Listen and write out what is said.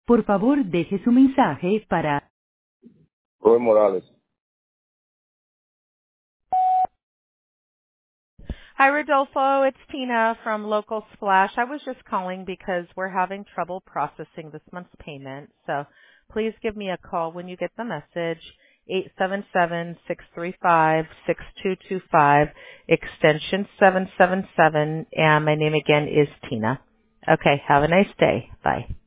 Por favor, deje su mensaje para... Roy Morales. Hi, Rodolfo. It's Tina from Local Splash. I was just calling because we're having trouble processing this month's payment. So please give me a call when you get the message, 877-635-6225, extension 777. And my name again is Tina. Okay, have a nice day. Bye.